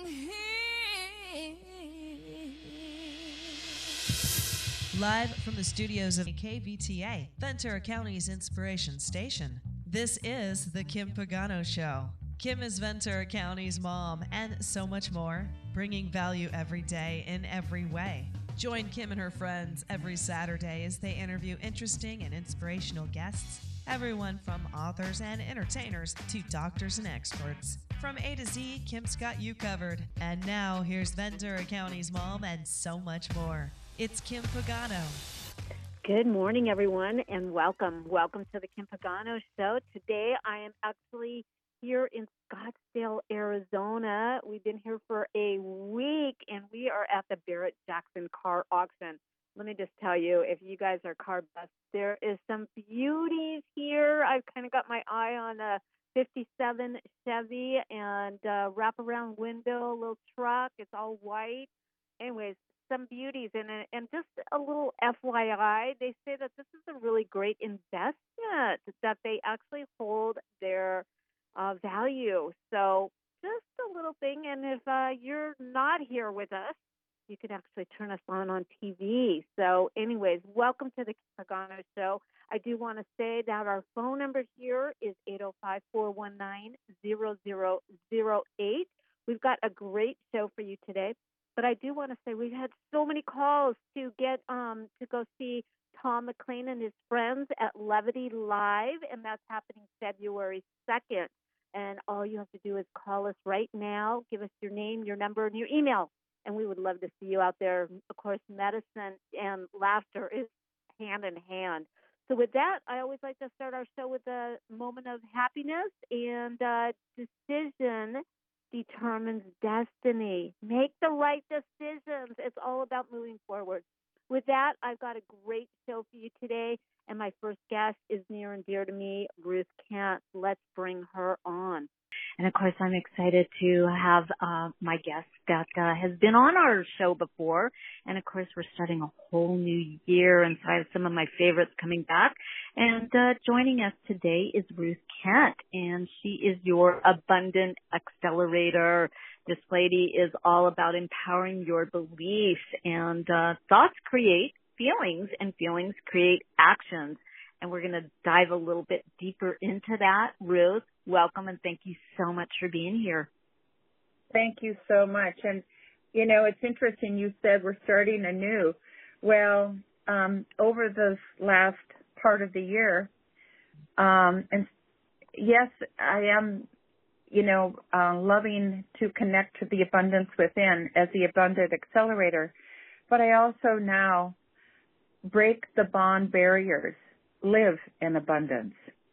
Live from the studios of KVTA, Ventura County's inspiration station, this is The Kim Pagano Show. Kim is Ventura County's mom and so much more, bringing value every day in every way. Join Kim and her friends every Saturday as they interview interesting and inspirational guests, everyone from authors and entertainers to doctors and experts. From A to Z, Kim's got you covered. And now, here's Ventura County's mom and so much more. It's Kim Pagano. Good morning, everyone, and welcome. Welcome to the Kim Pagano Show. Today, I am actually here in Scottsdale, Arizona. We've been here for a week, and we are at the Barrett-Jackson car auction. Let me just tell you, if you guys are car buffs, there is some beauties here. I've kind of got my eye on a 57 Chevy and wraparound window, little truck. It's all white. Anyways, some beauties in it. And just a little FYI, they say that this is a really great investment, that they actually hold their value. So just a little thing. And if you're not here with us, you could actually turn us on TV. So anyways, welcome to the Kim Pagano Show. I do want to say that our phone number here is 805-419-0008. We've got a great show for you today. But I do want to say we've had so many calls to get to go see Tom McLean and his friends at Levity Live, and that's happening February 2nd. And all you have to do is call us right now, give us your name, your number, and your email, and we would love to see you out there. Of course, medicine and laughter is hand in hand. So with that, I always like to start our show with a moment of happiness, and decision determines destiny. Make the right decisions. It's all about moving forward. With that, I've got a great show for you today, and my first guest is near and dear to me, Ruth Kent. Let's bring her on. And, of course, I'm excited to have my guest that has been on our show before. And, of course, we're starting a whole new year, and so I have some of my favorites coming back. And joining us today is Ruth Kent, and she is your abundant accelerator. This lady is all about empowering your beliefs, and thoughts create feelings, and feelings create actions. And we're going to dive a little bit deeper into that. Ruth, welcome, and thank you so much for being here. Thank you so much. And, you know, it's interesting you said we're starting anew. Well, over this last part of the year, and yes, I am, loving to connect to the abundance within as the abundant accelerator, but I also now break the bond barriers, live in abundance.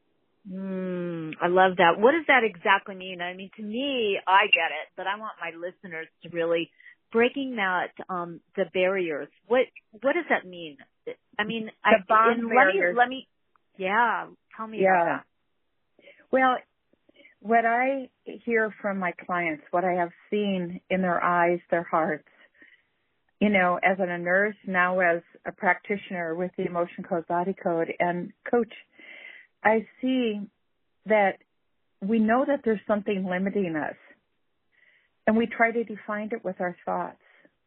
I love that. What does that exactly mean? I mean, to me, I get it, but I want my listeners to really breaking that, the barriers. What does that mean? I mean, barriers. Tell me about that. Well, what I hear from my clients, what I have seen in their eyes, their hearts, as a nurse, now as a practitioner with the Emotion Code, Body Code, and coach, I see that we know that there's something limiting us, and we try to define it with our thoughts.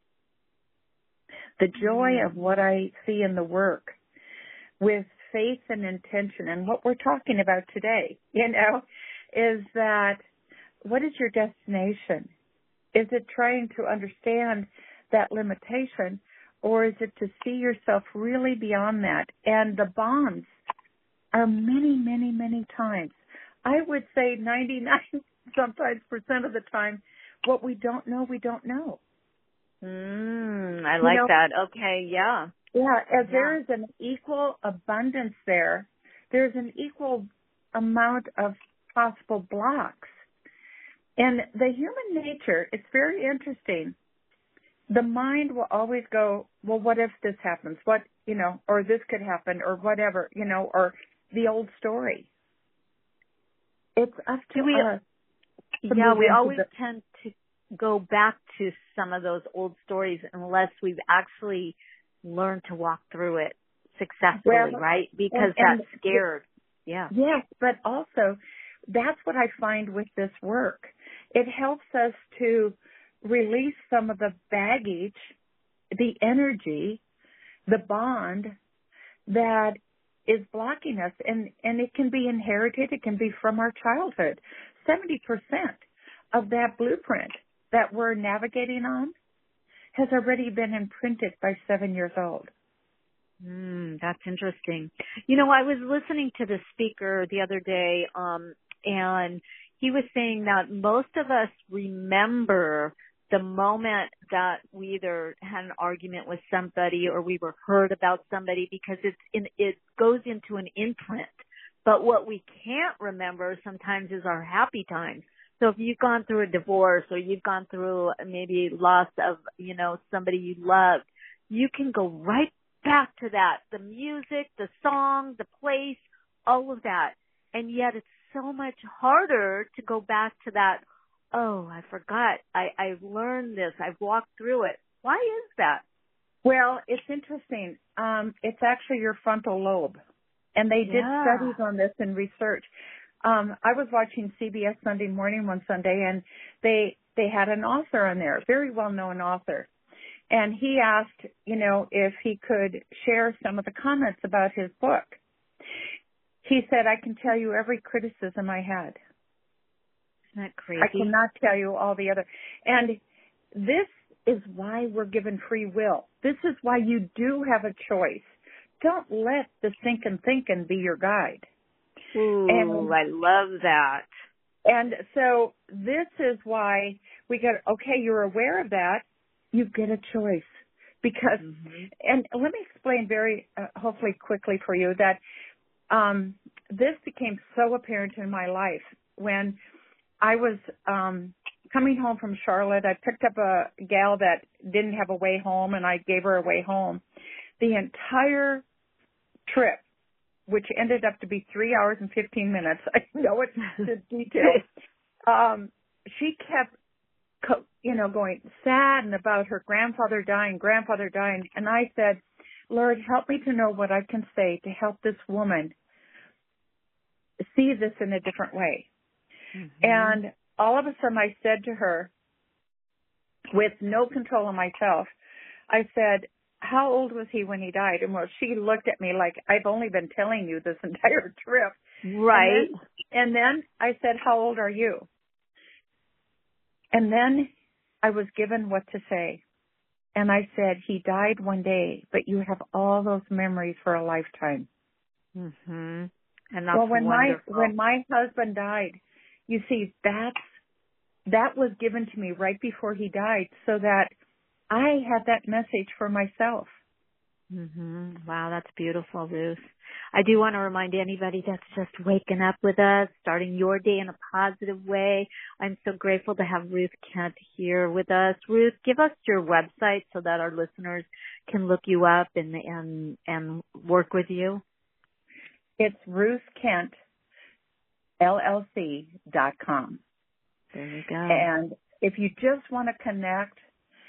The joy of what I see in the work with faith and intention, and what we're talking about today, is that what is your destination? Is it trying to understand that limitation, or is it to see yourself really beyond that? And the bonds are many, many, many times. I would say 99 sometimes % of the time, what we don't know, we don't know. I like that. Okay, yeah. Yeah, as there is an equal abundance there's an equal amount of possible blocks. And the human nature, it's very interesting. The mind will always go, well, what if this happens? What, or this could happen, or whatever, or the old story. It's up to us. Yeah, we always tend to go back to some of those old stories unless we've actually learned to walk through it successfully, right? Because that's scared. Yeah. Yes, but also that's what I find with this work. It helps us to release some of the baggage, the energy, the bond that is blocking us. And it can be inherited. It can be from our childhood. 70% of that blueprint that we're navigating on has already been imprinted by 7 years old. That's interesting. You know, I was listening to the speaker the other day, and he was saying that most of us remember the moment that we either had an argument with somebody or we were hurt about somebody because it goes into an imprint. But what we can't remember sometimes is our happy times. So if you've gone through a divorce or you've gone through maybe loss of, you know, somebody you loved, you can go right back to that. The music, the song, the place, all of that. And yet it's so much harder to go back to that. Oh, I forgot. I've learned this. I've walked through it. Why is that? Well, it's interesting. It's actually your frontal lobe. And they did studies on this and research. I was watching CBS Sunday Morning one Sunday, and they had an author on there, a very well-known author. And he asked, you know, if he could share some of the comments about his book. He said, I can tell you every criticism I had. Isn't that crazy? I cannot tell you all the other. And this is why we're given free will. This is why you do have a choice. Don't let the thinking be your guide. Ooh, and I love that. And so this is why we got, okay, you're aware of that. You get a choice. Because, and let me explain very, hopefully quickly for you that this became so apparent in my life when I was coming home from Charlotte. I picked up a gal that didn't have a way home, and I gave her a way home. The entire trip, which ended up to be 3 hours and 15 minutes, I know it's the details, she kept, going sad and about her grandfather dying. And I said, Lord, help me to know what I can say to help this woman see this in a different way. And all of a sudden I said to her, with no control of myself, I said, how old was he when he died? And well, she looked at me like, I've only been telling you this entire trip. Right. And then I said, how old are you? And then I was given what to say. And I said, he died one day, but you have all those memories for a lifetime. And that's well, when wonderful. my husband died, you see, that was given to me right before he died so that I had that message for myself. Wow, that's beautiful, Ruth. I do want to remind anybody that's just waking up with us, starting your day in a positive way. I'm so grateful to have Ruth Kent here with us. Ruth, give us your website so that our listeners can look you up and work with you. It's RuthKentLLC.com. There you go. And if you just want to connect,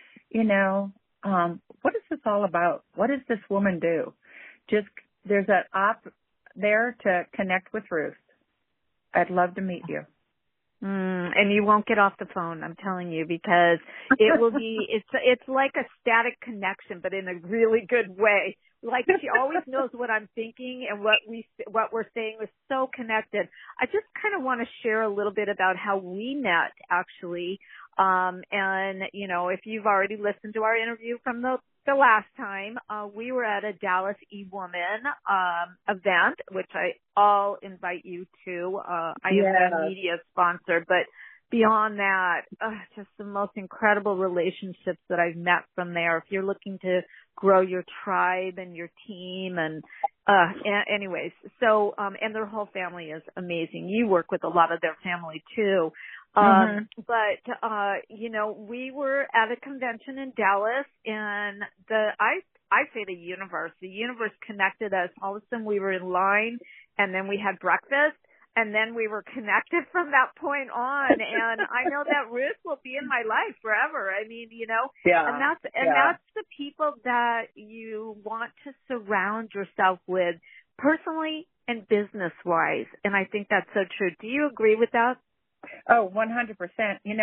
what is this all about? What does this woman do? There's an app there to connect with Ruth. I'd love to meet you. And you won't get off the phone, I'm telling you, because it will be, it's like a static connection, but in a really good way. Like she always knows what I'm thinking and what we're saying is so connected. I just kind of want to share a little bit about how we met, actually. And, if you've already listened to our interview from the last time, we were at a Dallas eWoman event, which I'll invite you to. I am a media sponsor, but beyond that, just the most incredible relationships that I've met from there. If you're looking to grow your tribe and your team and anyways, so and their whole family is amazing. You work with a lot of their family too. But, we were at a convention in Dallas and I say the universe connected us. All of a sudden we were in line and then we had breakfast and then we were connected from that point on. And I know that Ruth will be in my life forever. I mean, and that's the people that you want to surround yourself with personally and business wise. And I think that's so true. Do you agree with that? Oh, 100%.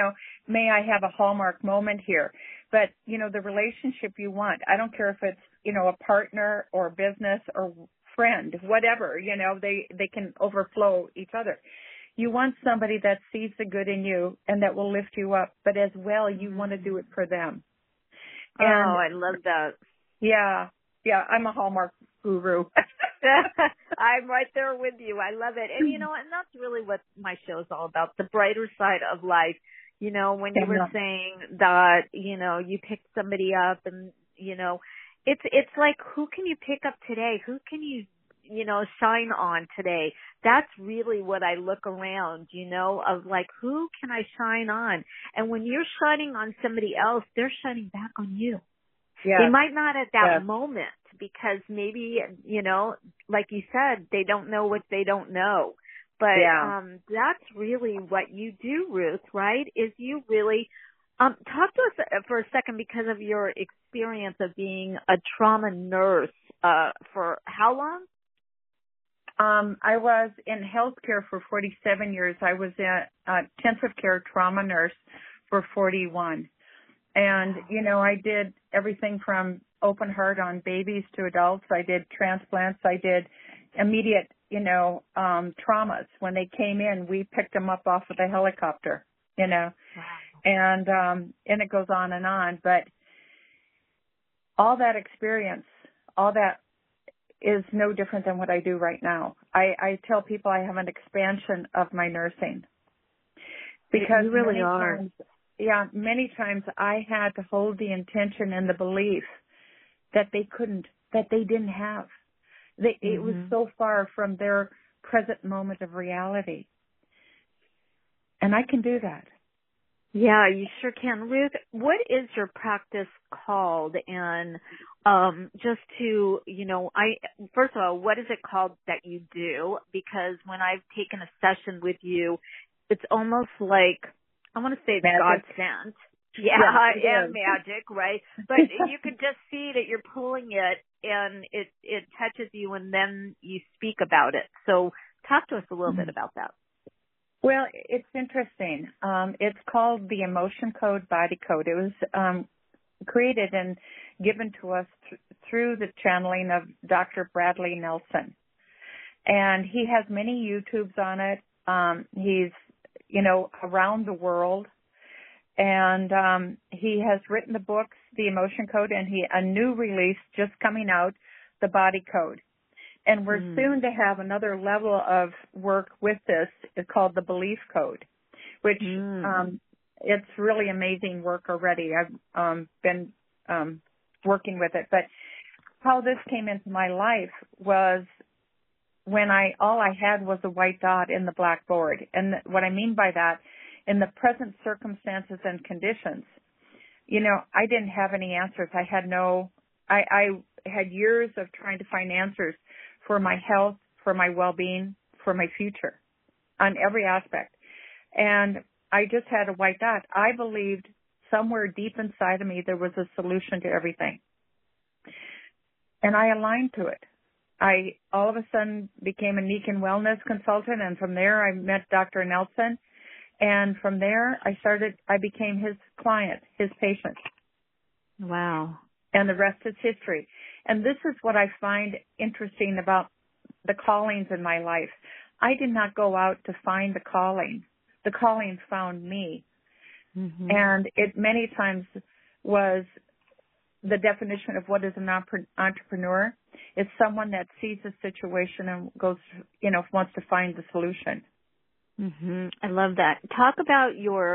may I have a hallmark moment here, but, the relationship you want, I don't care if it's, a partner or business or friend, whatever, they can overflow each other. You want somebody that sees the good in you and that will lift you up, but as well, you want to do it for them. And, I love that. Yeah, I'm a hallmark guru. I'm right there with you. I love it. And, and that's really what my show is all about, the brighter side of life. When you were saying that, you pick somebody up and, it's like, who can you pick up today? Who can you, shine on today? That's really what I look around, of like, who can I shine on? And when you're shining on somebody else, they're shining back on you. Yeah. They might not at that moment because maybe, like you said, they don't know what they don't know. But that's really what you do, Ruth, right? Is you really talk to us for a second because of your experience of being a trauma nurse for how long? I was in healthcare for 47 years. I was a intensive care trauma nurse for 41. And, I did everything from open heart on babies to adults. I did transplants. I did immediate, traumas. When they came in, we picked them up off of the helicopter, Wow. And it goes on. But all that experience, all that is no different than what I do right now. I tell people I have an expansion of my nursing. Because you really are. Many times I had to hold the intention and the belief that they didn't have. It was so far from their present moment of reality. And I can do that. Yeah, you sure can. Ruth, what is your practice called? And just to, first of all, what is it called that you do? Because when I've taken a session with you, it's almost like, I want to say God sent. And magic, right? But you can just see that you're pulling it and it touches you and then you speak about it. So talk to us a little bit about that. Well, it's interesting. It's called the Emotion Code Body Code. It was created and given to us through the channeling of Dr. Bradley Nelson. And he has many YouTubes on it. He's, around the world. And he has written the books, The Emotion Code, and a new release just coming out, The Body Code. And we're soon to have another level of work with this. It's called the Belief Code, which it's really amazing work already. I've been working with it. But how this came into my life was when all I had was a white dot in the blackboard. And what I mean by that, in the present circumstances and conditions, I didn't have any answers. I had years of trying to find answers for my health, for my well-being, for my future, on every aspect. And I just had a white dot. I believed somewhere deep inside of me there was a solution to everything. And I aligned to it. I all of a sudden became a Nikan wellness consultant, and from there I met Dr. Nelson. And from there I became his client, his patient. Wow. And the rest is history. And this is what I find interesting about the callings in my life. I did not go out to find the calling. The calling found me. Mm-hmm. And it many times was the definition of what is an entrepreneur. It's someone that sees a situation and goes, wants to find the solution. Mm-hmm. I love that. Talk about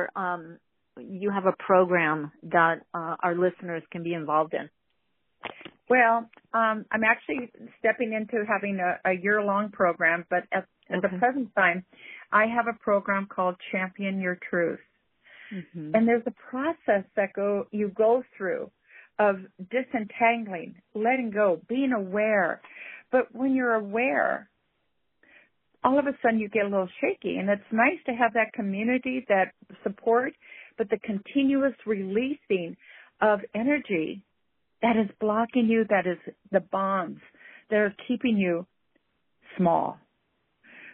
you have a program that our listeners can be involved in. Well, I'm actually stepping into having a year-long program, but at the present time, I have a program called Champion Your Truth. Mm-hmm. And there's a process that you go through of disentangling, letting go, being aware. But when you're aware, all of a sudden you get a little shaky. And it's nice to have that community, that support, but the continuous releasing of energy that is blocking you, that is the bonds that are keeping you small.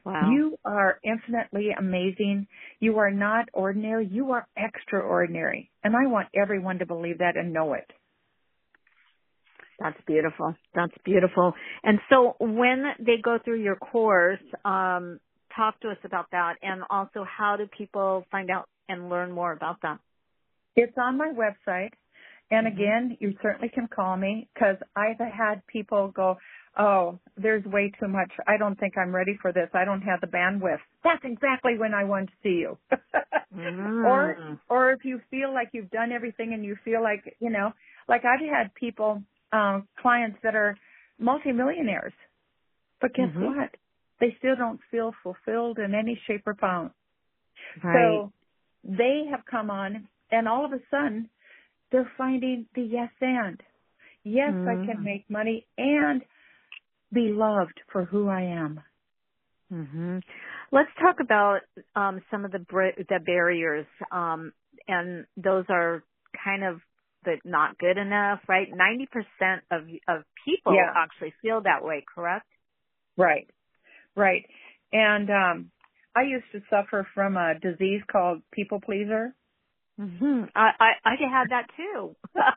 Wow. You are infinitely amazing. You are not ordinary. You are extraordinary. And I want everyone to believe that and know it. That's beautiful. That's beautiful. And so when they go through your course, talk to us about that. And also, how do people find out and learn more about that? It's on my website. And again, you certainly can call me, because I've had people go, oh, there's way too much. I don't think I'm ready for this. I don't have the bandwidth. That's exactly when I want to see you. Or if you feel like you've done everything and you feel like, like I've had people, clients that are multimillionaires. But guess what? They still don't feel fulfilled in any shape or form. Right. So they have come on, and all of a sudden, they're finding the yes and. Yes, I can make money and be loved for who I am. Let's talk about some of the barriers, and those are kind of the not good enough, right? 90% of people actually feel that way, correct? Right. And I used to suffer from a disease called people pleaser. I had that too.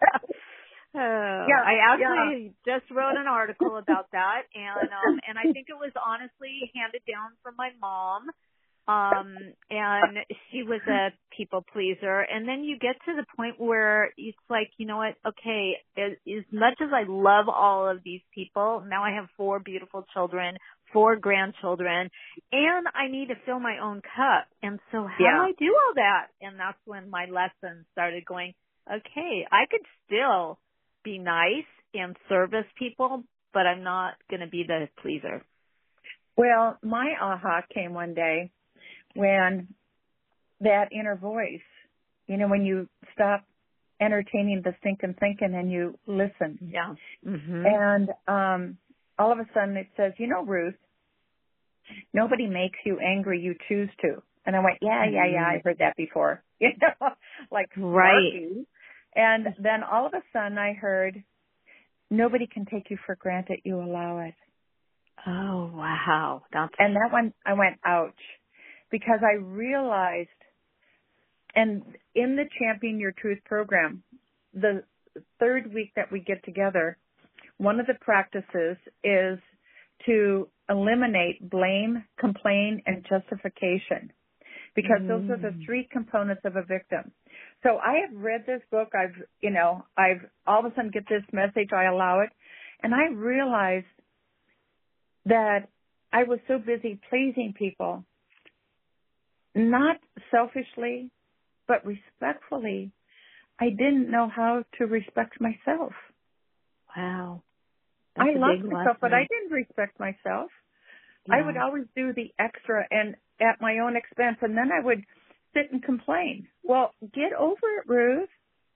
I actually just wrote an article about that, and I think it was honestly handed down from my mom. And she was a people pleaser, and then you get to the point where it's like, you know what? Okay, as much as I love all of these people, now I have 4 beautiful children, 4 grandchildren, and I need to fill my own cup. And so how do I do all that? And that's when my lesson started going, okay, I could still be nice and service people, but I'm not going to be the pleaser. Well, my aha came one day when that inner voice, when you stop entertaining the stinking thinking and you listen. Yeah. And all of a sudden it says, Ruth, nobody makes you angry, you choose to. And I went, yeah, I've heard that before. Like, right. And then all of a sudden I heard, nobody can take you for granted, you allow it. Oh, wow. And that one, I went, ouch. Because I realized, and in the Champion Your Truth program, the 3rd week that we get together, one of the practices is to eliminate blame, complain, and justification. Because those are the 3 components of a victim. So I have read this book. I've all of a sudden get this message. I allow it. And I realized that I was so busy pleasing people, not selfishly, but respectfully. I didn't know how to respect myself. Wow. I loved myself, but I didn't respect myself. Yeah. I would always do the extra and at my own expense, and then I would sit and complain. Well, get over it, Ruth.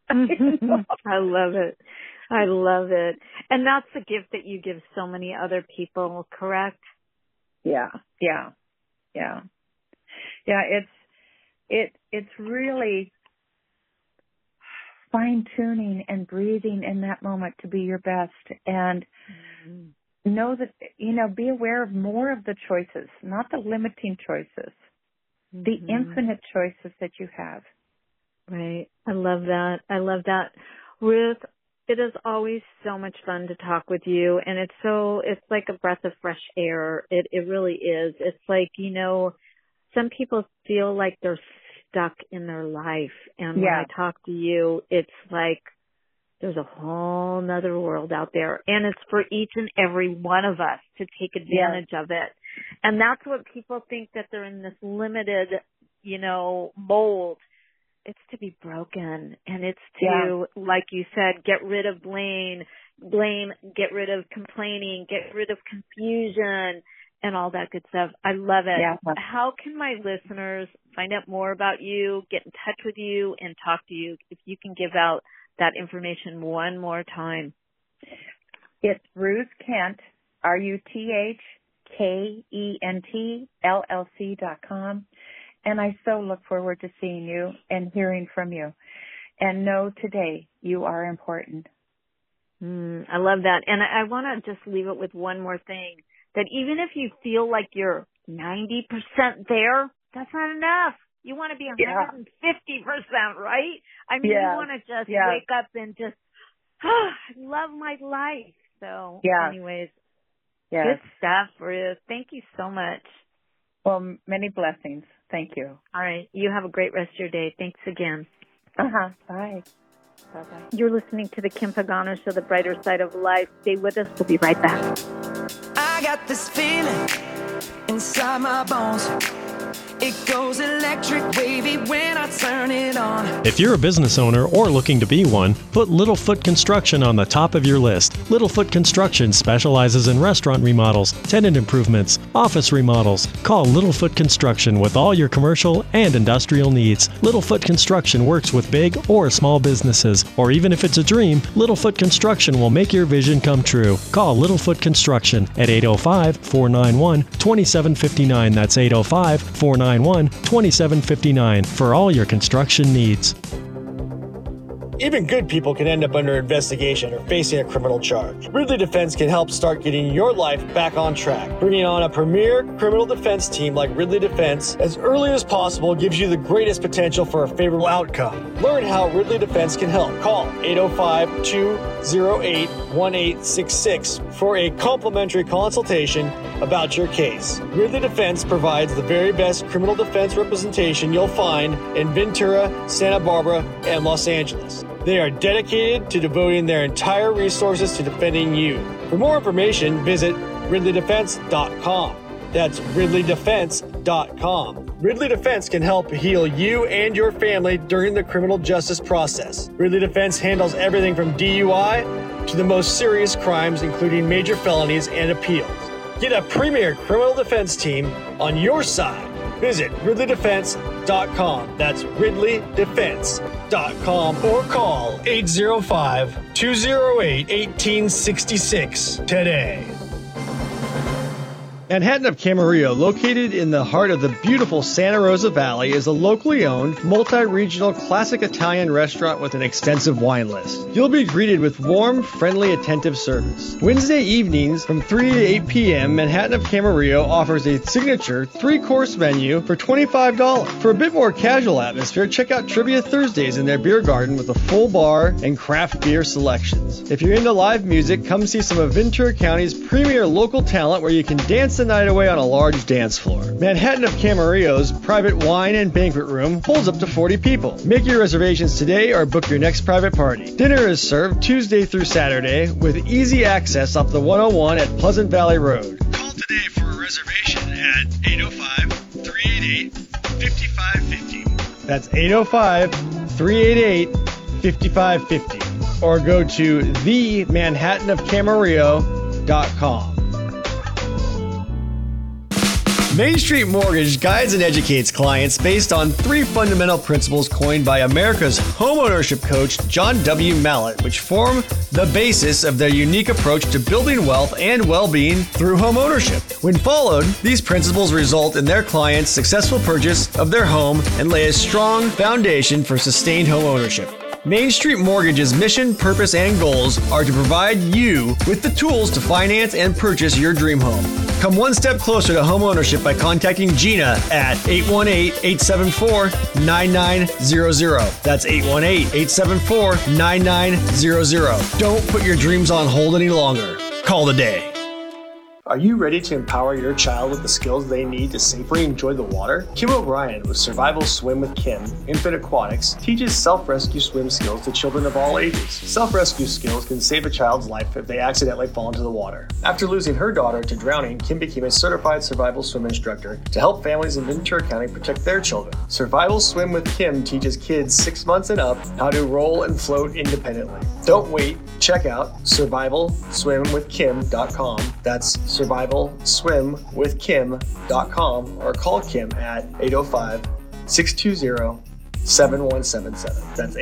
I love it. I love it. And that's the gift that you give so many other people, correct? Yeah. It's really fine-tuning and breathing in that moment to be your best, and know that, be aware of more of the choices, not the limiting choices, the infinite choices that you have. Right. I love that. Ruth, it is always so much fun to talk with you, and it's like a breath of fresh air. It really is. It's like, some people feel like they're stuck in their life, and when I talk to you, it's like there's a whole nother world out there, and it's for each and every one of us to take advantage of it. And that's what people think, that they're in this limited, mold. It's to be broken, and it's to, like you said, get rid of blame, get rid of complaining, get rid of confusion, and all that good stuff. I love it. Yeah. How can my listeners find out more about you, get in touch with you, and talk to you, if you can give out that information one more time? It's Ruth Kent, RuthKentLLC.com. And I so look forward to seeing you and hearing from you. And know today you are important. I love that. And I want to just leave it with one more thing, that even if you feel like you're 90% there, that's not enough. You want to be 150%, right? I mean, you want to just wake up and just, I love my life. So anyways, good stuff, Ruth. Thank you so much. Well, many blessings. Thank you. All right. You have a great rest of your day. Thanks again. Bye. Bye-bye. You're listening to the Kim Pagano Show, the brighter side of life. Stay with us. We'll be right back. I got this feeling inside my bones. It goes electric wavy when I turn it on. If you're a business owner or looking to be one, put Littlefoot Construction on the top of your list. Littlefoot Construction specializes in restaurant remodels, tenant improvements, office remodels. Call Littlefoot Construction with all your commercial and industrial needs. Littlefoot Construction works with big or small businesses, or even if it's a dream, Littlefoot Construction will make your vision come true. Call Littlefoot Construction at 805-491-2759. That's 805-491-2759 for all your construction needs. Even good people can end up under investigation or facing a criminal charge. Ridley Defense can help start getting your life back on track. Bringing on a premier criminal defense team like Ridley Defense as early as possible gives you the greatest potential for a favorable outcome. Learn how Ridley Defense can help. Call 805-208-1866 for a complimentary consultation about your case. Ridley Defense provides the very best criminal defense representation you'll find in Ventura, Santa Barbara, and Los Angeles. They are dedicated to devoting their entire resources to defending you. For more information, visit RidleyDefense.com. That's RidleyDefense.com. Ridley Defense can help heal you and your family during the criminal justice process. Ridley Defense handles everything from DUI to the most serious crimes, including major felonies and appeals. Get a premier criminal defense team on your side. Visit RidleyDefense.com. That's RidleyDefense.com or call 805-208-1866 today. Manhattan of Camarillo, located in the heart of the beautiful Santa Rosa Valley, is a locally owned, multi-regional classic Italian restaurant with an extensive wine list. You'll be greeted with warm, friendly, attentive service. Wednesday evenings from 3 to 8 p.m., Manhattan of Camarillo offers a signature 3-course menu for $25. For a bit more casual atmosphere, check out Trivia Thursdays in their beer garden with a full bar and craft beer selections. If you're into live music, come see some of Ventura County's premier local talent where you can dance the night away on a large dance floor. Manhattan of Camarillo's private wine and banquet room holds up to 40 people. Make your reservations today or book your next private party. Dinner is served Tuesday through Saturday with easy access up the 101 at Pleasant Valley Road. Call today for a reservation at 805-388-5550. That's 805-388-5550. Or go to themanhattanofcamarillo.com. Main Street Mortgage guides and educates clients based on 3 fundamental principles coined by America's homeownership coach, John W. Mallett, which form the basis of their unique approach to building wealth and well-being through homeownership. When followed, these principles result in their clients' successful purchase of their home and lay a strong foundation for sustained homeownership. Main Street Mortgage's mission, purpose, and goals are to provide you with the tools to finance and purchase your dream home. Come one step closer to homeownership by contacting Gina at 818-874-9900. That's 818-874-9900. Don't put your dreams on hold any longer. Call today. Are you ready to empower your child with the skills they need to safely enjoy the water? Kim O'Brien with Survival Swim with Kim, Infant Aquatics, teaches self-rescue swim skills to children of all ages. Self-rescue skills can save a child's life if they accidentally fall into the water. After losing her daughter to drowning, Kim became a certified survival swim instructor to help families in Ventura County protect their children. Survival Swim with Kim teaches kids 6 months and up how to roll and float independently. Don't wait. Check out survivalswimwithkim.com. That's survivalswimwithkim.com or call Kim at 805-620-7177. That's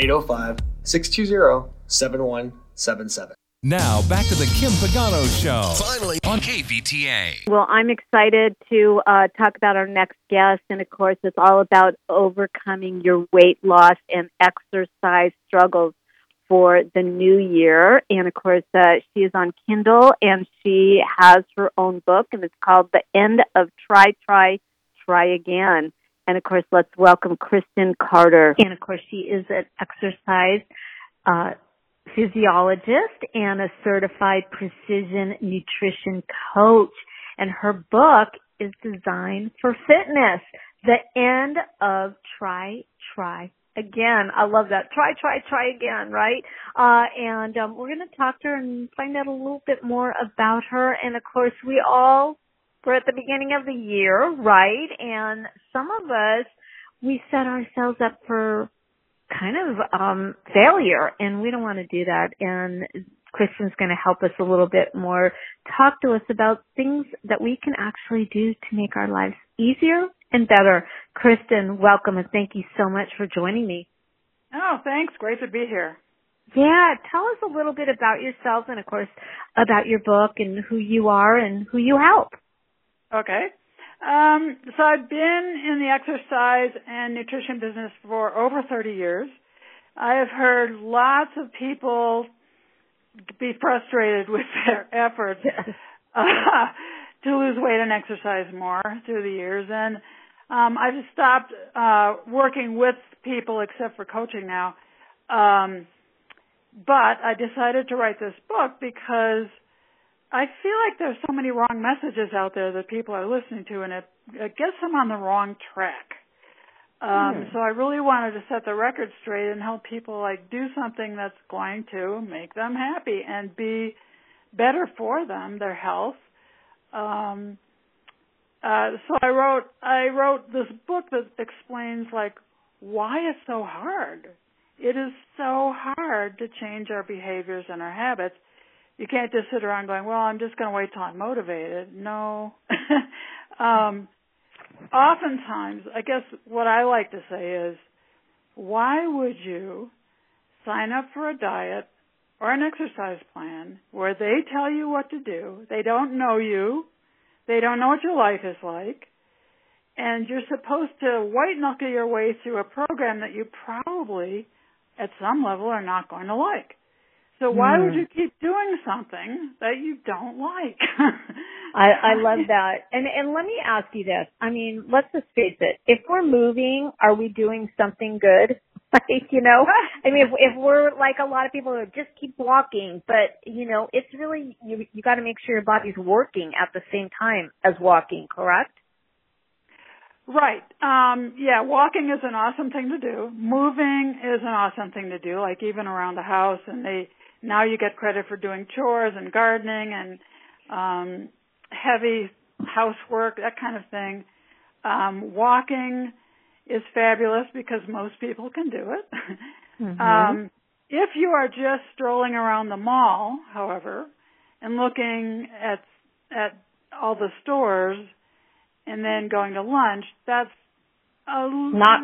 805-620-7177. Now, back to the Kim Pagano Show. Finally, on KVTA. Well, I'm excited to talk about our next guest. And, of course, it's all about overcoming your weight loss and exercise struggles for the new year. And, of course, she is on Kindle, and she has her own book, and it's called The End of Try, Try, Try Again. And, of course, let's welcome Kristen Carter. And, of course, she is an exercise physiologist and a certified precision nutrition coach. And her book is designed for fitness. The End of Try, Try Again. I love that. Try, try, try again, right? And we're going to talk to her and find out a little bit more about her. And, of course, we're at the beginning of the year, right? And some of us, we set ourselves up for kind of failure, and we don't want to do that. And Kristen's going to help us a little bit more, talk to us about things that we can actually do to make our lives easier and better. Kristen, welcome, and thank you so much for joining me. Oh, thanks. Great to be here. Yeah, tell us a little bit about yourself and, of course, about your book and who you are and who you help. Okay. So I've been in the exercise and nutrition business for over 30 years. I have heard lots of people be frustrated with their efforts to lose weight and exercise more through the years. And I've just stopped working with people except for coaching now. But I decided to write this book because I feel like there's so many wrong messages out there that people are listening to, and it gets them on the wrong track. So I really wanted to set the record straight and help people do something that's going to make them happy and be better for them, their health. So I wrote this book that explains why it's so hard. It is so hard to change our behaviors and our habits. You can't just sit around going, well, I'm just going to wait till I'm motivated. No. Oftentimes, I guess what I like to say is, why would you sign up for a diet or an exercise plan where they tell you what to do, they don't know you, they don't know what your life is like, and you're supposed to white-knuckle your way through a program that you probably, at some level, are not going to like? So why would you keep doing something that you don't like? I love that. And let me ask you this. I mean, let's just face it. If we're moving, are we doing something good? I mean, if we're like a lot of people who just keep walking, but, it's really, you got to make sure your body's working at the same time as walking, correct? Right. Yeah, walking is an awesome thing to do. Moving is an awesome thing to do, even around the house, and now you get credit for doing chores and gardening and heavy housework, that kind of thing. Walking is fabulous because most people can do it. If you are just strolling around the mall, however, and looking at all the stores and then going to lunch, that's not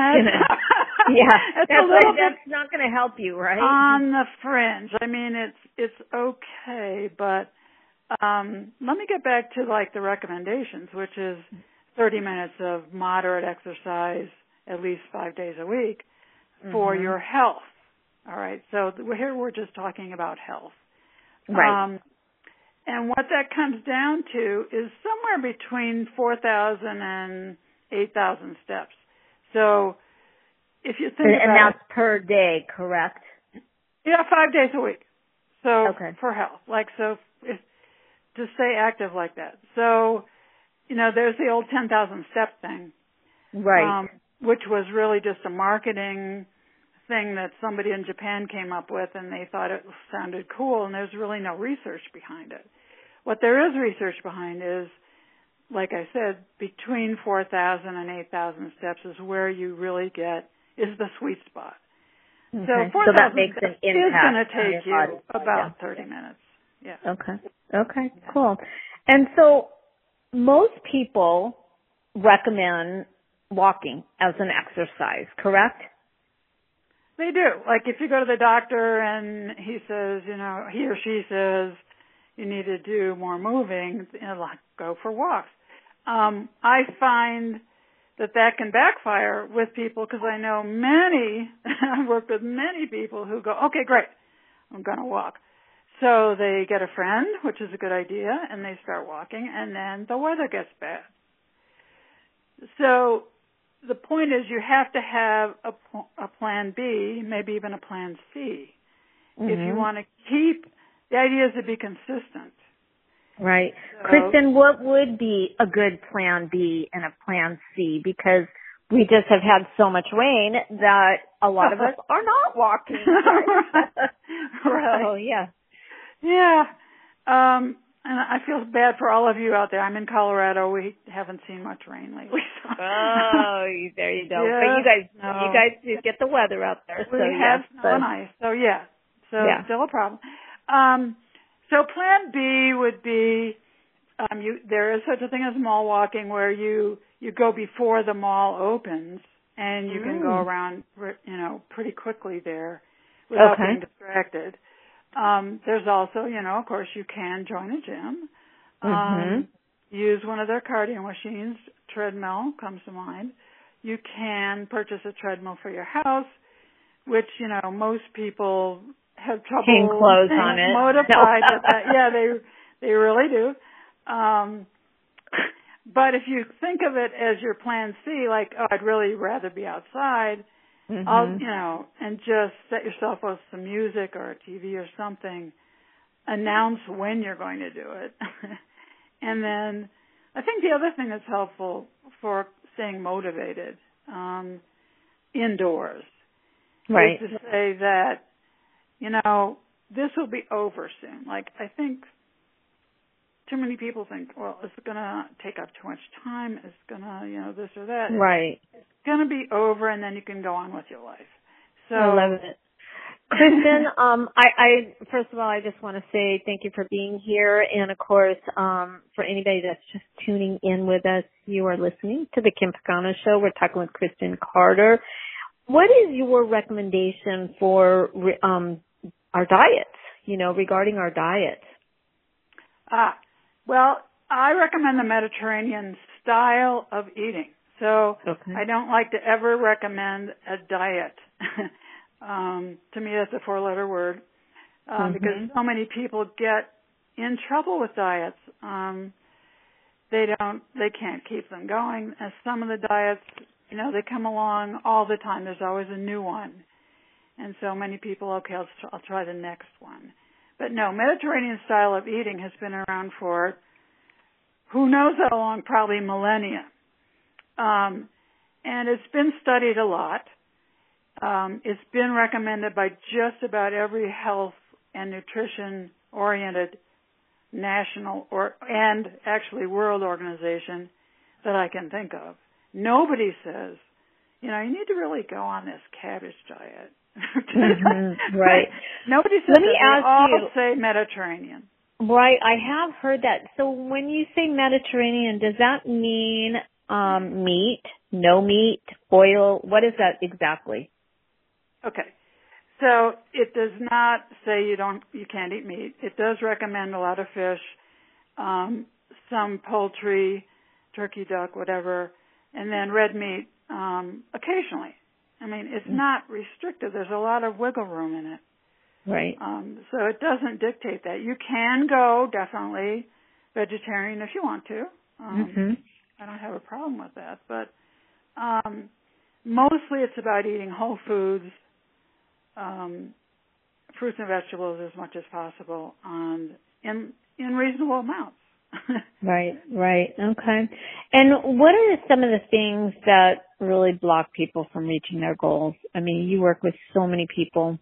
that's not going to help you, right? On the fringe. I mean, it's okay, but let me get back to the recommendations, which is 30 minutes of moderate exercise at least 5 days a week for your health. All right. So here we're just talking about health. Right. And what that comes down to is somewhere between 4,000 and 8,000 steps. So if you think and that's per day, correct? Yeah, 5 days a week. So okay. For health, to stay active like that. So, there's the old 10,000 step thing, right? Which was really just a marketing thing that somebody in Japan came up with, and they thought it sounded cool. And there's really no research behind it. What there is research behind is, like I said, between 4,000 and 8,000 steps is where you really is the sweet spot. Okay. So 4,000 steps is going to take you about 30 minutes. Yeah. Okay, cool. And so most people recommend walking as an exercise, correct? They do. If you go to the doctor and he says, he or she says you need to do more moving, go for walks. I find that can backfire with people, because I know I've worked with many people who go, okay, great, I'm going to walk. So they get a friend, which is a good idea, and they start walking, and then the weather gets bad. So the point is you have to have a plan B, maybe even a plan C, if you want to keep, the idea is to be consistent. Right. So, Kristen, what would be a good plan B and a plan C? Because we just have had so much rain that a lot of us are not walking. Right. So, yeah. Yeah. And I feel bad for all of you out there. I'm in Colorado. We haven't seen much rain lately. So. Oh, there you go. Yeah, but you guys do get the weather out there. We so have yes, snow and ice. So, yeah. So, yeah. Still a problem. So plan B would be, there is such a thing as mall walking, where you go before the mall opens, and you can go around, pretty quickly there without being distracted. There's also, of course, you can join a gym. Use one of their cardio machines. Treadmill comes to mind. You can purchase a treadmill for your house, which, most people have trouble hang clothes on it. Motivated with that. Yeah, they really do. But if you think of it as your plan C, like, oh, I'd really rather be outside, and just set yourself with some music or a TV or something, announce when you're going to do it. And then I think the other thing that's helpful for staying motivated indoors is to say that, this will be over soon. Like, I think too many people think, well, it's going to take up too much time. It's going to, this or that. Right. It's going to be over, and then you can go on with your life. So I love it. Kristen, I first of all, I just want to say thank you for being here. And, of course, for anybody that's just tuning in with us, you are listening to the Kim Pagano Show. We're talking with Kristen Carter. What is your recommendation for our diets, regarding our diet? Well, I recommend the Mediterranean style of eating. So I don't like to ever recommend a diet. To me, that's a 4-letter word, because so many people get in trouble with diets. They can't keep them going. As some of the diets, they come along all the time. There's always a new one. And so many people, okay, I'll try the next one. But no, Mediterranean style of eating has been around for who knows how long, probably millennia. And it's been studied a lot. It's been recommended by just about every health and nutrition-oriented national and actually world organization that I can think of. Nobody says, you need to really go on this cabbage diet. Right. Nobody says Let me that. ask They all you. say Mediterranean. Right. I have heard that. So when you say Mediterranean, does that mean meat, no meat, oil? What is that exactly? Okay. So it does not say you can't eat meat. It does recommend a lot of fish, some poultry, turkey, duck, whatever, and then red meat occasionally. I mean, it's not restricted. There's a lot of wiggle room in it. Right. So it doesn't dictate that. You can go definitely vegetarian if you want to. I don't have a problem with that. But mostly it's about eating whole foods, fruits and vegetables as much as possible, and in reasonable amounts. Right. Okay. And what are some of the things that really block people from reaching their goals? I mean, you work with so many people.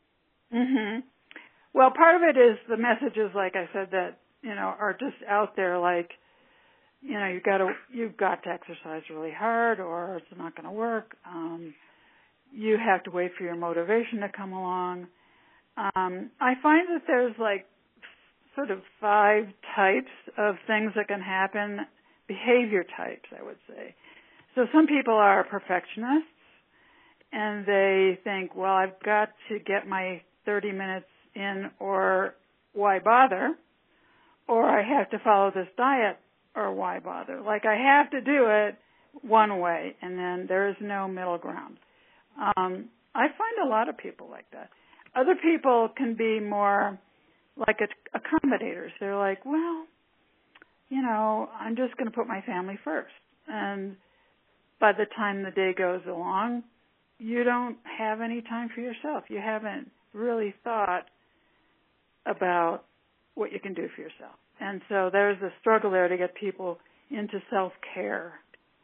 Well, part of it is the messages, like I said, that, are just out there, like, you've got to exercise really hard or it's not going to work. You have to wait for your motivation to come along. I find that there's like sort of 5 types of things that can happen, behavior types, I would say. So some people are perfectionists, and they think, well, I've got to get my 30 minutes in, or why bother? Or I have to follow this diet, or why bother? Like, I have to do it one way, and then there is no middle ground. I find a lot of people like that. Other people can be more like accommodators. They're like, well, I'm just going to put my family first. And by the time the day goes along, you don't have any time for yourself. You haven't really thought about what you can do for yourself. And so there's a struggle there to get people into self-care.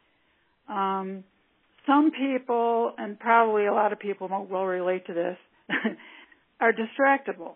Some people, and probably a lot of people will relate to this, are distractible.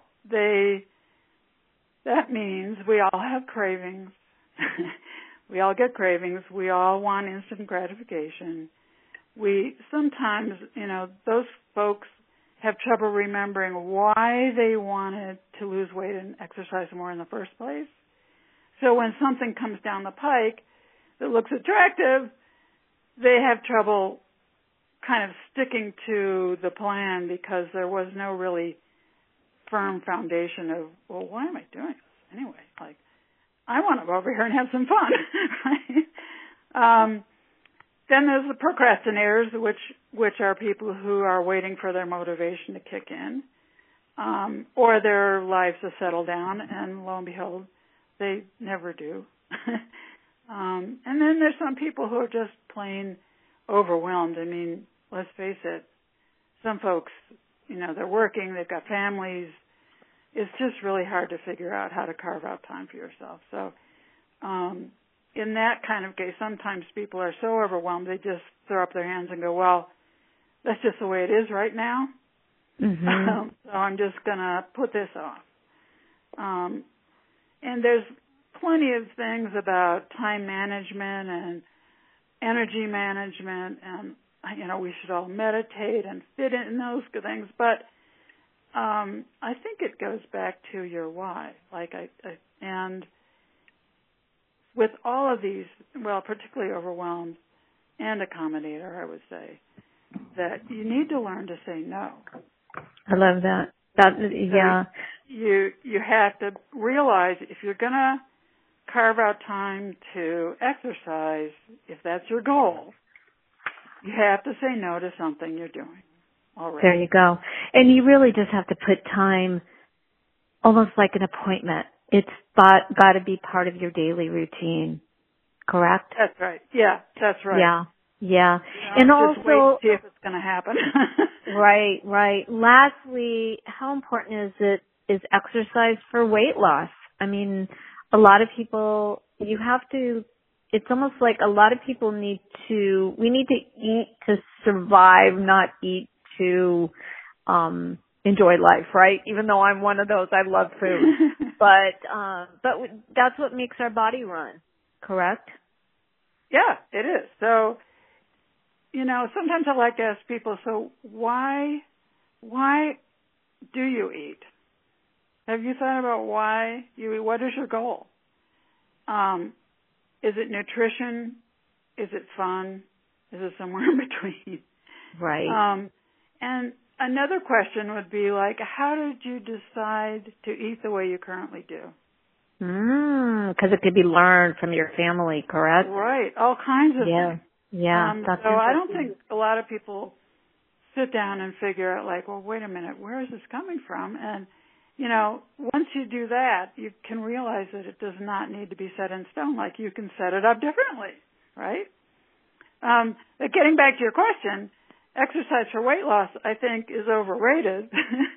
That means we all have cravings. We all get cravings. We all want instant gratification. We sometimes, those folks have trouble remembering why they wanted to lose weight and exercise more in the first place. So when something comes down the pike that looks attractive, they have trouble kind of sticking to the plan because there was no really firm foundation of, well, why am I doing this anyway? Like, I want to go over here and have some fun, right? Then there's the procrastinators, which are people who are waiting for their motivation to kick in, or their lives to settle down, and lo and behold, they never do. And then there's some people who are just plain overwhelmed. I mean, let's face it, some folks, they're working, they've got families. It's just really hard to figure out how to carve out time for yourself. So in that kind of case, sometimes people are so overwhelmed they just throw up their hands and go, well, that's just the way it is right now. Mm-hmm. So I'm just going to put this off. And there's plenty of things about time management and energy management, and we should all meditate and fit in those good things. But I think it goes back to your why. And with all of these, well, particularly overwhelmed and accommodator, I would say, that you need to learn to say no. I love that. Yeah. You have to realize if you're going to carve out time to exercise, if that's your goal, you have to say no to something you're doing already. There you go. And you really just have to put time almost like an appointment. It's got to be part of your daily routine, correct? That's right. Yeah, that's right. Yeah. And just also, wait to see if it's going to happen. Right. Lastly, how important is exercise for weight loss? I mean, a lot of people, it's almost like a lot of people we need to eat to survive, not eat to enjoy life, right? Even though I'm one of those, I love food. But that's what makes our body run, correct? Yeah, it is. So, sometimes I like to ask people, so why do you eat? Have you thought about why you eat? What is your goal? Is it nutrition? Is it fun? Is it somewhere in between? Right. And another question would be like, how did you decide to eat the way you currently do? Because it could be learned from your family, correct? Right. All kinds of things. Yeah. That's so I don't think a lot of people sit down and figure out like, well, wait a minute, where is this coming from? And, once you do that, you can realize that it does not need to be set in stone. Like you can set it up differently, right? But getting back to your question, exercise for weight loss, I think, is overrated.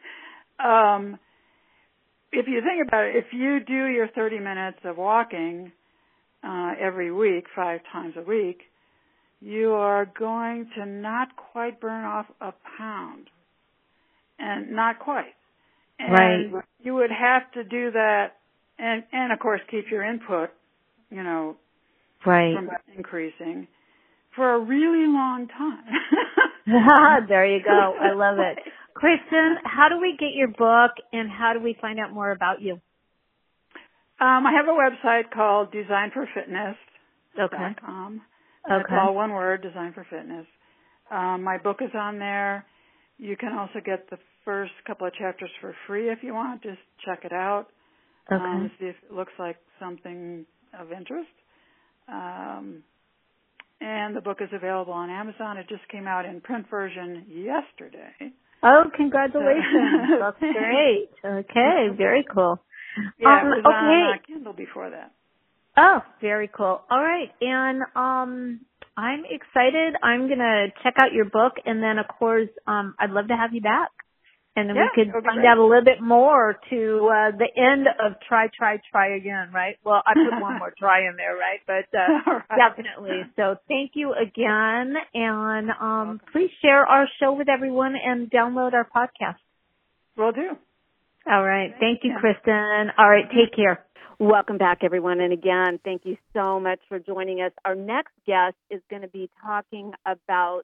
If you think about it, if you do your 30 minutes of walking every week, 5 times a week, you are going to not quite burn off a pound. And not quite. And right. You would have to do that and of course keep your input, right. from increasing for a really long time. There you go. I love it. Kristen, how do we get your book and how do we find out more about you? I have a website called designforfitness.com. Okay. It's all one word, Design for Fitness. My book is on there. You can also get the first couple of chapters for free if you want. Just check it out. Okay. See if it looks like something of interest. and the book is available on Amazon. It just came out in print version yesterday. Oh, congratulations. That's great. Okay, very cool. Yeah, it was on Kindle before that. Oh, very cool. All right. And I'm excited. I'm going to check out your book. And then, of course, I'd love to have you back. And then we could find out a little bit more to the end of try again, right? Well, I put one more try in there, right? But definitely. So thank you again. And please share our show with everyone and download our podcast. Will do. All right. Thank you, Kristen. All right. Take care. Welcome back, everyone. And again, thank you so much for joining us. Our next guest is going to be talking about,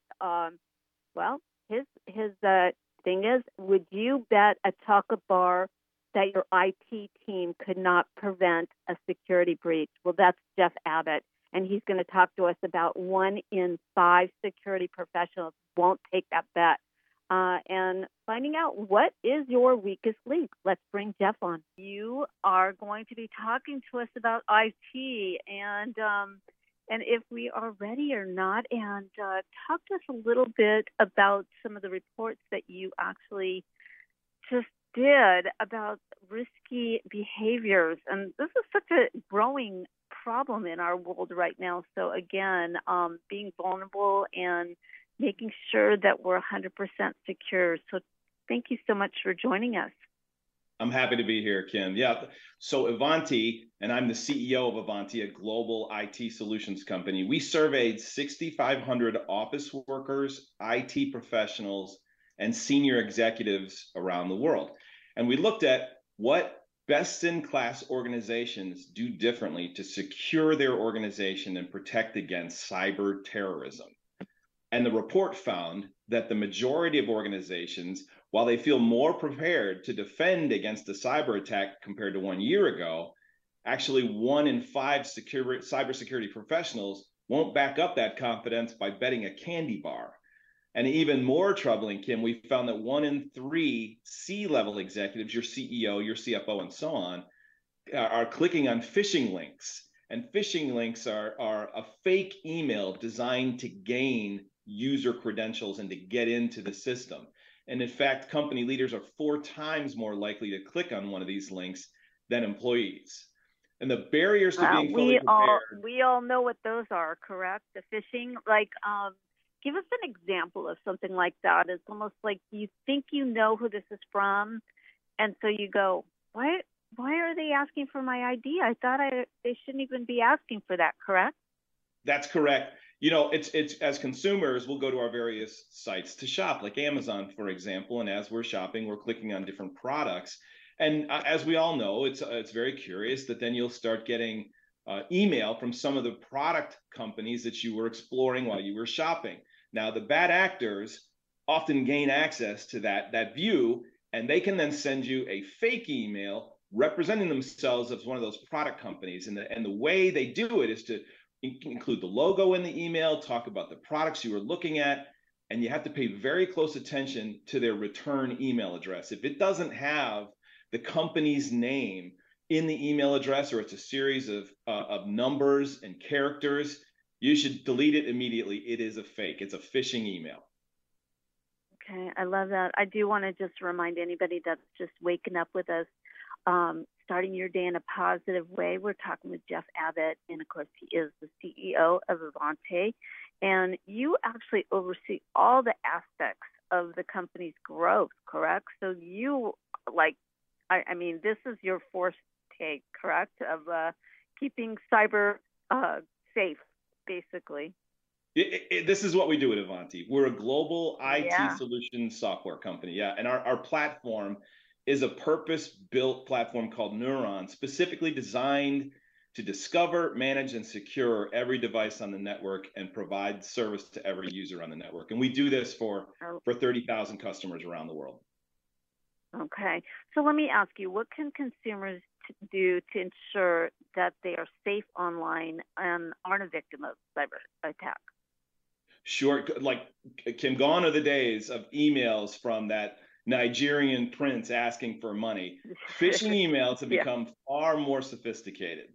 his thing is, would you bet a chocolate bar that your IT team could not prevent a security breach? Well, that's Jeff Abbott, and he's going to talk to us about 1 in 5 security professionals won't take that bet. And finding out what is your weakest link. Let's bring Jeff on. You are going to be talking to us about IT and if we are ready or not, and talk to us a little bit about some of the reports that you actually just did about risky behaviors. And this is such a growing problem in our world right now. So again, being vulnerable and making sure that we're 100% secure. So thank you so much for joining us. I'm happy to be here, Kim. Yeah, so Ivanti, and I'm the CEO of Ivanti, a global IT solutions company. We surveyed 6,500 office workers, IT professionals, and senior executives around the world. And we looked at what best-in-class organizations do differently to secure their organization and protect against cyber terrorism. And the report found that the majority of organizations, while they feel more prepared to defend against a cyber attack compared to 1 year ago, actually 1 in 5 cybersecurity professionals won't back up that confidence by betting a candy bar. And even more troubling, Kim, we found that 1 in 3 C-level executives, your CEO, your CFO, and so on, are clicking on phishing links. And phishing links are a fake email designed to gain user credentials and to get into the system. And in fact, company leaders are 4 times more likely to click on one of these links than employees. And the barriers to being fully prepared. We all know what those are, correct? The phishing, give us an example of something like that. It's almost like you think you know who this is from, and so you go, why are they asking for my ID? I thought they shouldn't even be asking for that, correct? That's correct. You know, it's as consumers, we'll go to our various sites to shop, like Amazon, for example. And as we're shopping, we're clicking on different products. And as we all know, it's very curious that then you'll start getting email from some of the product companies that you were exploring while you were shopping. Now, the bad actors often gain access to that view, and they can then send you a fake email representing themselves as one of those product companies. And the way they do it is to include the logo in the email, talk about the products you were looking at, and you have to pay very close attention to their return email address. If it doesn't have the company's name in the email address, or it's a series of numbers and characters, you should delete it immediately. It is a fake. It's a phishing email. Okay, I love that. I do want to just remind anybody that's just waking up with us, starting your day in a positive way. We're talking with Jeff Abbott, and of course, he is the CEO of Ivanti. And you actually oversee all the aspects of the company's growth, correct? So you, this is your force take, correct, of keeping cyber safe, basically. This is what we do at Ivanti. We're a global IT solutions software company. Yeah, and our platform is a purpose-built platform called Neuron, specifically designed to discover, manage, and secure every device on the network and provide service to every user on the network. And we do this for 30,000 customers around the world. Okay. So let me ask you, what can consumers do to ensure that they are safe online and aren't a victim of cyber attack? Sure. Like, Kim, gone are the days of emails from that Nigerian prince asking for money. Phishing emails have become far more sophisticated.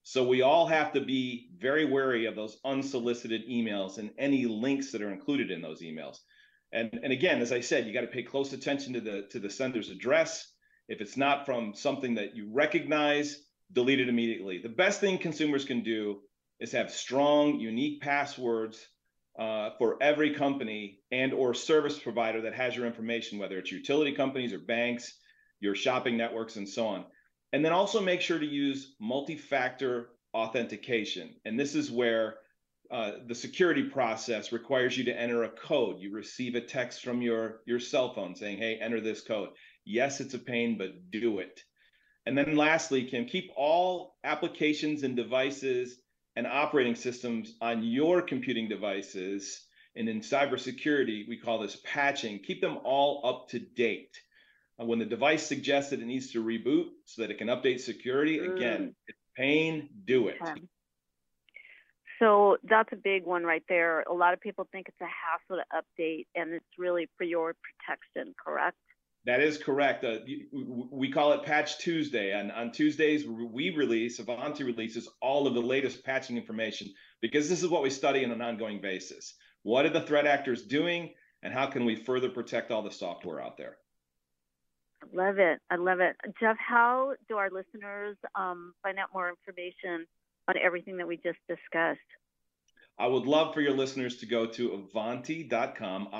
So we all have to be very wary of those unsolicited emails and any links that are included in those emails. And again, as I said, you got to pay close attention to the sender's address. If it's not from something that you recognize, delete it immediately. The best thing consumers can do is have strong, unique passwords for every company and or service provider that has your information, whether it's utility companies or banks, your shopping networks, and so on. And then also make sure to use multi-factor authentication. And this is where the security process requires you to enter a code. You receive a text from your cell phone saying, hey, enter this code. Yes, it's a pain, but do it. And then lastly, Kim, keep all applications and devices and operating systems on your computing devices. And in cybersecurity, we call this patching. Keep them all up to date. When the device suggests that it needs to reboot so that it can update security, again, it's pain, do it. Okay. So that's a big one right there. A lot of people think it's a hassle to update, and it's really for your protection, correct? That is correct. We call it Patch Tuesday. And on Tuesdays, Ivanti releases all of the latest patching information, because this is what we study on an ongoing basis. What are the threat actors doing, and how can we further protect all the software out there? I love it. I love it. Jeff, how do our listeners find out more information on everything that we just discussed? I would love for your listeners to go to Ivanti.com,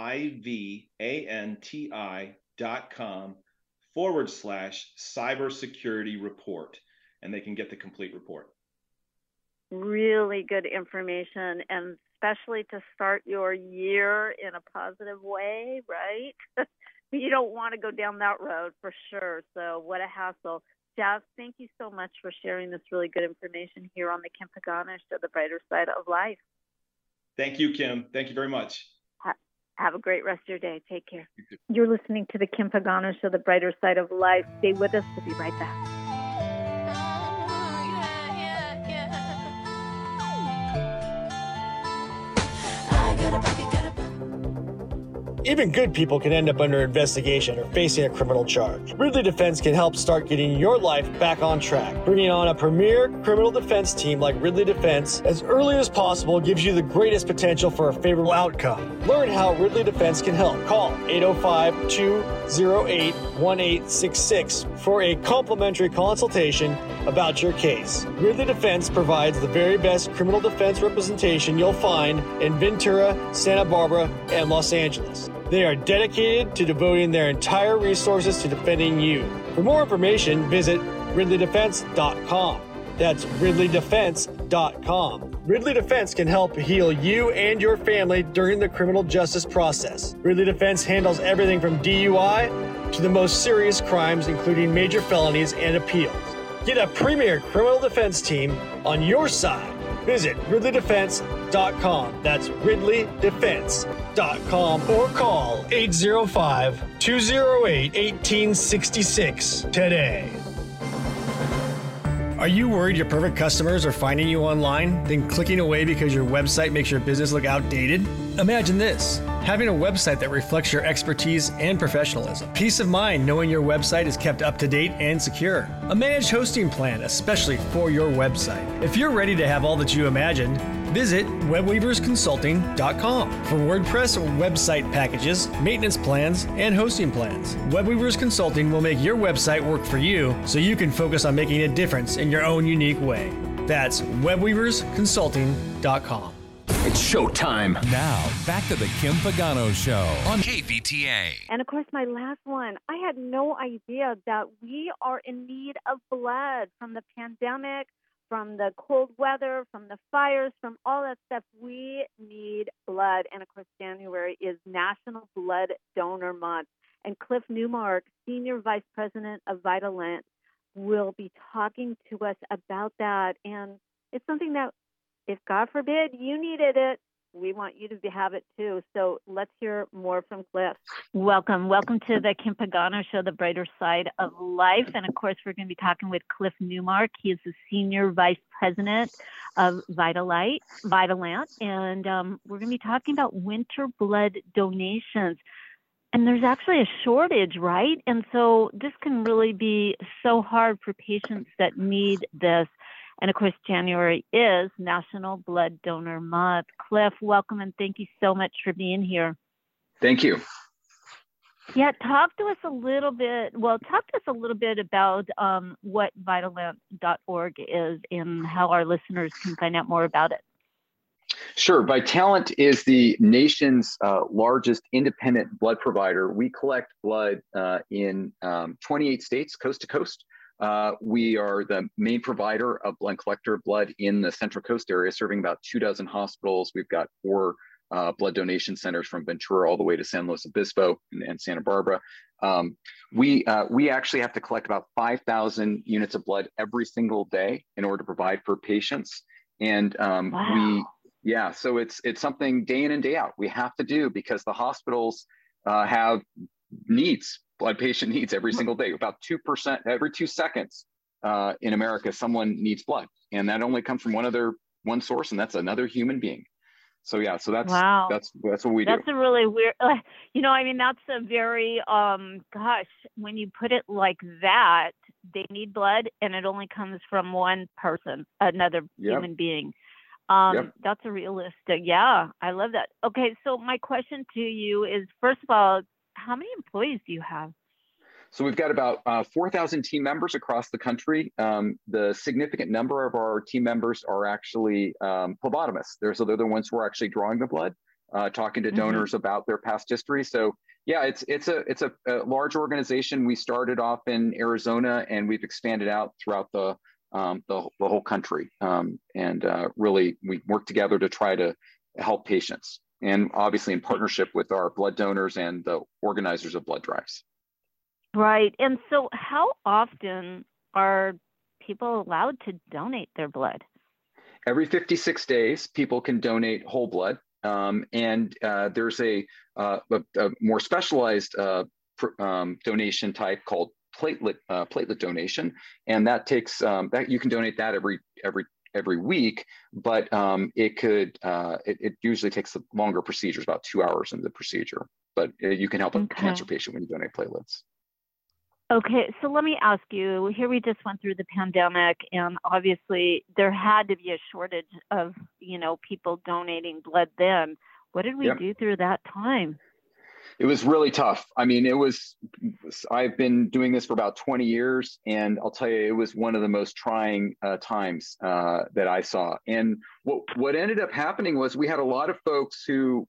IVANTI.com/cybersecurity report, and they can get the complete report. Really good information, and especially to start your year in a positive way, right? You don't want to go down that road for sure. So what a hassle. Jeff, thank you so much for sharing this really good information here on the Kim Pagano Show, the brighter side of life. Thank you, Kim. Thank you very much. Have a great rest of your day. Take care. You're listening to the Kim Pagano Show, the brighter side of life. Stay with us. We'll be right back. Even good people can end up under investigation or facing a criminal charge. Ridley Defense can help start getting your life back on track. Bringing on a premier criminal defense team like Ridley Defense as early as possible gives you the greatest potential for a favorable outcome. Learn how Ridley Defense can help. Call 805-208-1866 for a complimentary consultation about your case. Ridley Defense provides the very best criminal defense representation you'll find in Ventura, Santa Barbara, and Los Angeles. They are dedicated to devoting their entire resources to defending you. For more information, visit RidleyDefense.com. That's RidleyDefense.com. Ridley Defense can help heal you and your family during the criminal justice process. Ridley Defense handles everything from DUI to the most serious crimes, including major felonies and appeals. Get a premier criminal defense team on your side. Visit RidleyDefense.com. That's RidleyDefense.com or call 805-208-1866 today. Are you worried your perfect customers are finding you online, then clicking away because your website makes your business look outdated? Imagine this: having a website that reflects your expertise and professionalism. Peace of mind knowing your website is kept up to date and secure. A managed hosting plan, especially for your website. If you're ready to have all that you imagined, visit webweaversconsulting.com for WordPress website packages, maintenance plans, and hosting plans. Webweavers Consulting will make your website work for you so you can focus on making a difference in your own unique way. That's webweaversconsulting.com. It's showtime. Now, back to the Kim Pagano Show on KVTA. And of course, my last one, I had no idea that we are in need of blood from the pandemic, from the cold weather, from the fires, from all that stuff. We need blood. And of course, January is National Blood Donor Month. And Cliff Newmark, Senior Vice President of Vitalant, will be talking to us about that. And it's something that, if God forbid you needed it, we want you to have it too. So let's hear more from Cliff. Welcome to the Kim Pagano Show, the brighter side of life. And of course, we're going to be talking with Cliff Newmark. He is the Senior Vice President of Vitalant. And we're going to be talking about winter blood donations. And there's actually a shortage, right? And so this can really be so hard for patients that need this. And of course, January is National Blood Donor Month. Cliff, welcome and thank you so much for being here. Thank you. Yeah, talk to us a little bit about what Vitalant.org is and how our listeners can find out more about it. Sure. Vitalant is the nation's largest independent blood provider. We collect blood in 28 states, coast to coast. We are the main provider of blood collector blood in the Central Coast area, serving about 24 hospitals. We've got 4 blood donation centers from Ventura all the way to San Luis Obispo and Santa Barbara. We actually have to collect about 5,000 units of blood every single day in order to provide for patients. And wow. So it's something day in and day out we have to do because the hospitals have needs, blood patient needs every single day. About 2% every 2 seconds in America, someone needs blood, and that only comes from one source, and that's another human being. So that's wow. that's what we do. That's a really weird, that's a very, when you put it like that, they need blood and it only comes from one person, another human being. That's a realistic. Yeah, I love that. Okay. So my question to you is, first of all, how many employees do you have? So we've got about 4,000 team members across the country. The significant number of our team members are actually phlebotomists. They're the ones who are actually drawing the blood, talking to donors about their past history. So it's a large organization. We started off in Arizona and we've expanded out throughout the whole country. Really, we work together to try to help patients, and obviously in partnership with our blood donors and the organizers of blood drives. Right. And so how often are people allowed to donate their blood? Every 56 days, people can donate whole blood. There's a more specialized donation type called platelet donation. And that takes, that you can donate that every week, but it usually takes a longer procedure, about 2 hours in the procedure. But you can help a cancer patient when you donate platelets. Okay, so let me ask you, here we just went through the pandemic, and obviously there had to be a shortage of, people donating blood then. What did we do through that time? It was really tough. I mean, I've been doing this for about 20 years, and I'll tell you, it was one of the most trying times that I saw. And what ended up happening was we had a lot of folks who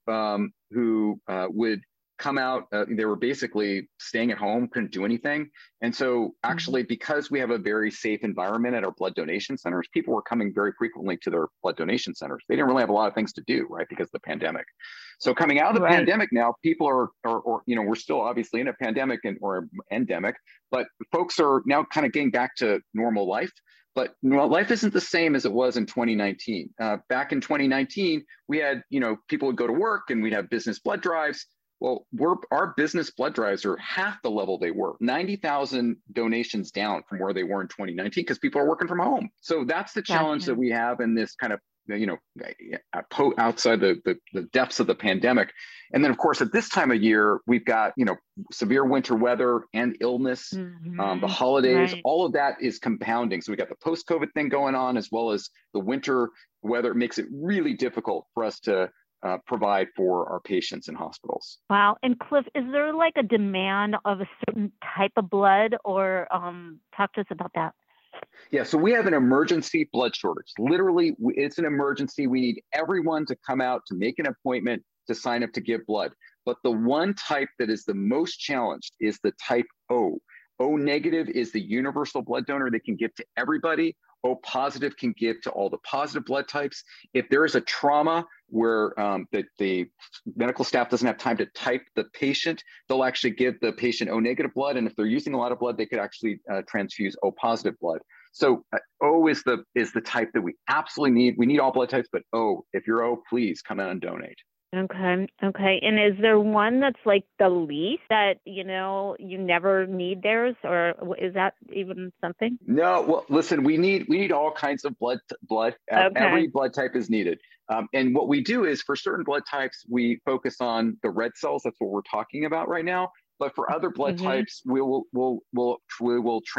would come out, they were basically staying at home, couldn't do anything. And so actually, because we have a very safe environment at our blood donation centers, people were coming very frequently to their blood donation centers. They didn't really have a lot of things to do, right, because of the pandemic. So coming out of the pandemic now, people are we're still obviously in a pandemic or endemic, but folks are now kind of getting back to normal life. But life isn't the same as it was in 2019. Back in 2019, we had, people would go to work and we'd have business blood drives. Well, our business blood drives are half the level they were, 90,000 donations down from where they were in 2019 because people are working from home. So that's the challenge that we have in this kind of, outside the depths of the pandemic. And then, of course, at this time of year, we've got, severe winter weather and illness, the holidays, all of that is compounding. So we got the post-COVID thing going on, as well as the winter weather. It makes it really difficult for us to provide for our patients in hospitals. Wow. And Cliff, is there like a demand of a certain type of blood, or talk to us about that? Yeah, so we have an emergency blood shortage. Literally, it's an emergency. We need everyone to come out to make an appointment to sign up to give blood. But the one type that is the most challenged is the type O. O negative is the universal blood donor that can give to everybody. O positive can give to all the positive blood types. If there is a trauma where the medical staff doesn't have time to type the patient, they'll actually give the patient O negative blood. And if they're using a lot of blood, they could actually transfuse O positive blood. So O is the type that we absolutely need. We need all blood types, but O, if you're O, please come out and donate. Okay. And is there one that's like the least that, you never need theirs, or is that even something? No, well, listen, we need all kinds of blood. Every blood type is needed. And what we do is for certain blood types, we focus on the red cells. That's what we're talking about right now. But for other blood types, we will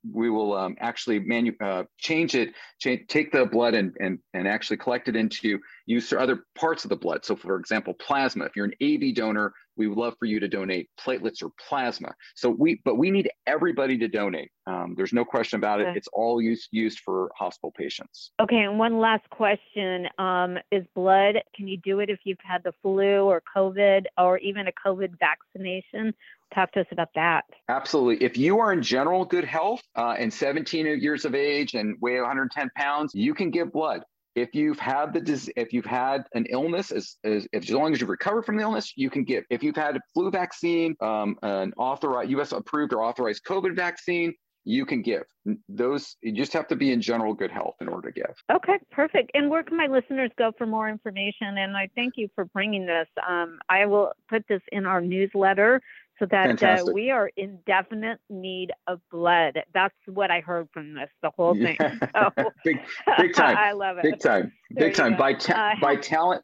actually change it, take the blood and actually collect it into use for other parts of the blood. So for example, plasma. If you're an AV donor, we would love for you to donate platelets or plasma. But we need everybody to donate. There's no question about it. It's all used for hospital patients. Okay, and one last question. Is blood, can you do it if you've had the flu or COVID or even a COVID vaccination? Talk to us about that. Absolutely. If you are in general good health and 17 years of age and weigh 110 pounds, you can give blood. If you've had an illness, as long as you've recovered from the illness, you can give. If you've had a flu vaccine, an authorized U.S. approved or authorized COVID vaccine, you can give. Those, you just have to be in general good health in order to give. Okay, perfect. And where can my listeners go for more information? And I thank you for bringing this. I will put this in our newsletter so that we are in definite need of blood. That's what I heard from this, the whole thing. So, big time. I love it. Big time. Big time. By talent.org,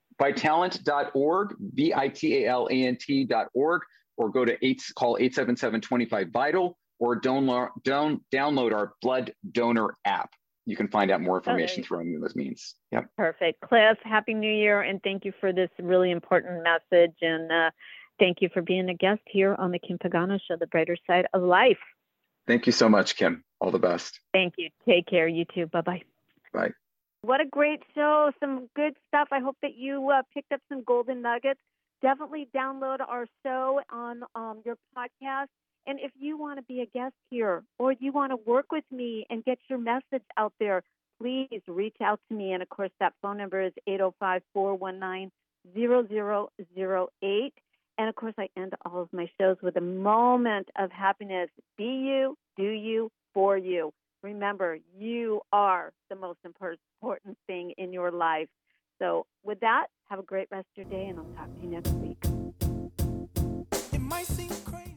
VITALANT.org, or go to call 877-25-VITAL, or download our blood donor app. You can find out more information through any of those means. Yep. Perfect. Cliff, Happy New Year, and thank you for this really important message. And thank you for being a guest here on the Kim Pagano Show, the brighter side of life. Thank you so much, Kim. All the best. Thank you. Take care. You too. Bye-bye. Bye. What a great show. Some good stuff. I hope that you picked up some golden nuggets. Definitely download our show on your podcast. And if you want to be a guest here or you want to work with me and get your message out there, please reach out to me. And, of course, that phone number is 805-419-0008. And, of course, I end all of my shows with a moment of happiness. Be you, do you, for you. Remember, you are the most important thing in your life. So with that, have a great rest of your day, and I'll talk to you next week. It might seem crazy.